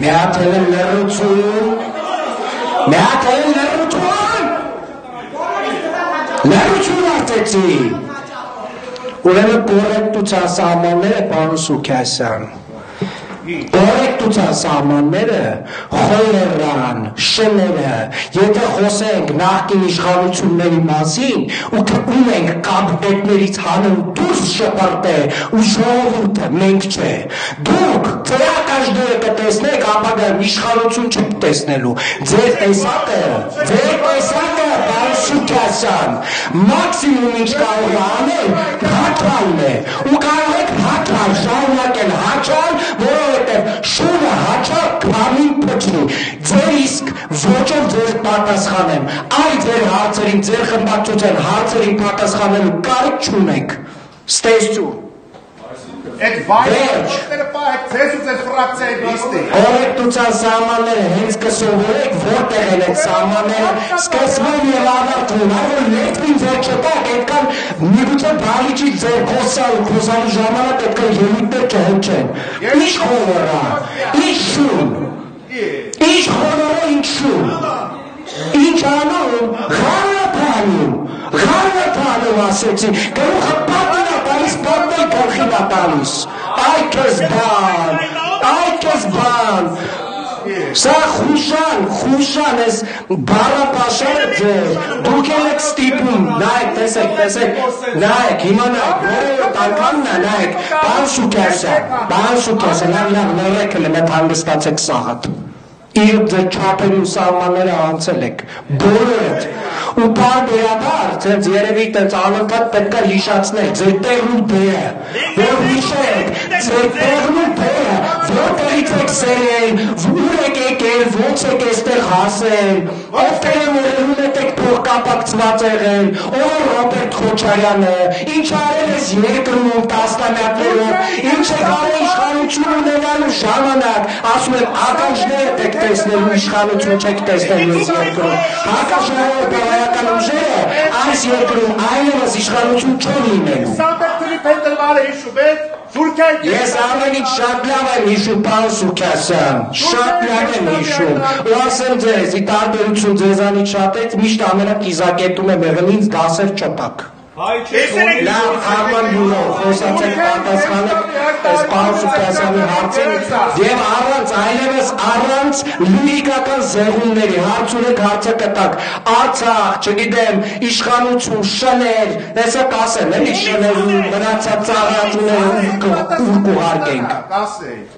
Mehatelen լրություն, լրություն արտեցի, ուրեմն կորեկտության սահմանները, պարոն Սուքասյան, կորեկտության սահմանները խոյերան, շները, եթե խոսենք նախկին իշխանությունների մասին ու թվում ենք կաբինետներից հանուն դուրս շպրտել ու ժողովուրդը մենք չէ, դուք ձեր կաշդերը կտեսնեք ապագայում իշխանություն չտեսնելու, ձեր տեսակը, պարոն Սուքասյան, մաքսիմում ինչ կարող է անել հաճալն է ու կարող եք հաճալ, շարունակել հաճալ, որովհետև շունը հաճալ քամին փչի, ձեր իսկ ոճով ձեր պատասխանեմ, այ ձեր հարցերին, ձեր խմբակցության հարցերին պատասխանելու կարիք չունեք, ստեսություն Այդ վայրը պահեք ձեզ ու ձեր ֆրակցիայի դիստի։ Կորեկտության սահմանները հենց կսովորեք, որտեղ են այդ սահմանները, սկսվում և ավարտվում, այլ լետվին ձեր չտակ, այդքան միգուցե բալիճի ձեր խոսալու ժամանակ այդքան ելույթներ չհնչեն։ Ինչ խորորա, ինչ շուն, ինչ խորորա, ինչ շուն, ինչ անում, ғարնապանում ասեցի, գլուխը պատնա տալիս, պատնել գլխին տալիս, այ կեզ բան, սա խուշան ես բարապաշարը ձեր, դուք էլ եք ստիպում, նայեք, տեսեք, նայեք, հիմա նայեք, անգամն է, նայեք, բան Սուքասյան, լավ, նորեքը լմետ հանգստացեք սաղատ, իր ձեր չապերի ու սահմանները անցել եք, բոլորդ, ու բարբերաբար, ձեզ երևի տենց անընդհատ պետք է հիշացնել, ձեր տեղն ու բերը, որ հիշեք, ձեր տեղն ու բերը, որտեղից եք սերել, ուր եք եկել, ոնց եք էստեղ հասել, ովքեր են ուրելուն եք փոխկապակցված եղել, ով Ռոբերտ Քոչարյանը, ինչ արել ես երկրում տասնամյակներով, ինչ եք արել իշխանություն ունենալու ժամանակ, ասում եմ, ականջներդ եք տեսնելու իշխանություն չեք տեսնելու ես երկրում, հակաշահողական ուժերը այս երկրում այլևս իշխանություն չեն լինելու։ Ես ամեն ինչ շատ լավ եմ հիշում, պարոն Սուքասյան, շատ լավ եմ հիշում, ու ասեմ ձեզ, ի տարբերություն ձեզանից շատից միշտ ամենակիզակետում եմ եղել, ինձ դասեր չտաք։ Լավ, Արման Յուրով, խոսացեք պատասխանեք այս պարոն Սուքասյանի հարցին և այլևս առանց լիրիկական զեղումների, հարց ունեք հարցը կտակ, Արցախ, չգիտեմ, իշխանություն, շներ, տեսեք ասեմ, էլի շներ ու մնացած ծառայությունները ուր կուղարկենք։